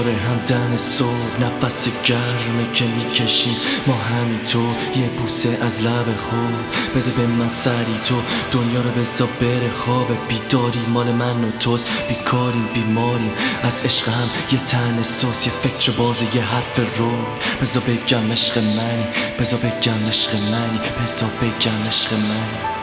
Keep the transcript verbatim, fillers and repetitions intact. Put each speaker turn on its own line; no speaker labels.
کنار هم دم صبح، نفس گرمه که میکشیم ما همینطور، یه بوسه از لب خود بده به من سری تو، دنیا رو بذار بره خوابه، بیداری مال من و توست، بیکاریم بیماریم از عشق هم، یه تن سوس، یه فکر بازه، یه حرف رو بذار بگم عشق منی، بذار بگم عشق منی، بذار بگم عشق منی.